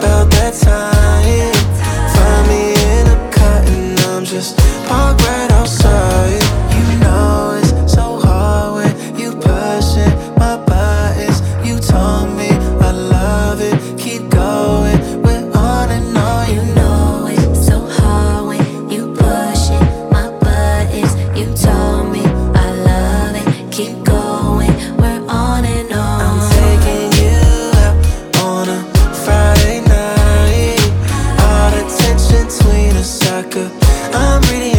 about that time. Find me in a cut and I'm just parked right outside. You know it's so hard when you pushing my buttons. You told me I love it, keep going, we're on and on. You know it's so hard when you pushing my buttons. You told me I love it, keep going, we're on and on. I'm taking you out on a Friday night. All the tension between us, I'm reading